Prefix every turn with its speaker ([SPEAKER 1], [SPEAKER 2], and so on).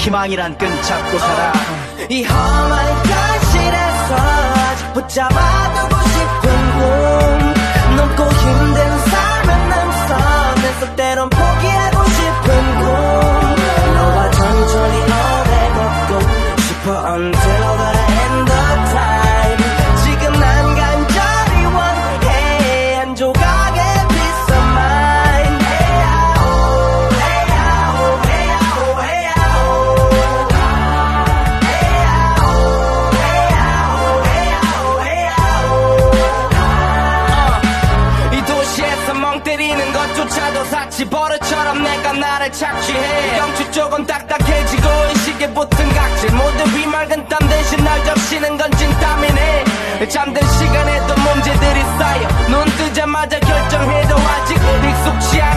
[SPEAKER 1] 희망이란 끈 잡고 살아.
[SPEAKER 2] 이 험한 현실에서 아직 붙잡아두고 싶은 꿈, 넘고 힘든 삶은 남선에서 때론 포기하고 싶은 꿈, 너와 천천히 오래 걷고 싶어 until the end of time. 지금 난 간절히 원해 한 조각의 peace of mind. 이 도시에서 멍 때리는 것조차도 사치 버릇처럼 내가 나를 착취해. 경치 조금 딱딱해지고 의식에 붙은 각질, 모두 비맑은 땀 대신 날 적시는 건 진땀이네. 잠든 시간에도 문제들이 쌓여 눈 뜨자마자 결정해도 아직 익숙치 않아.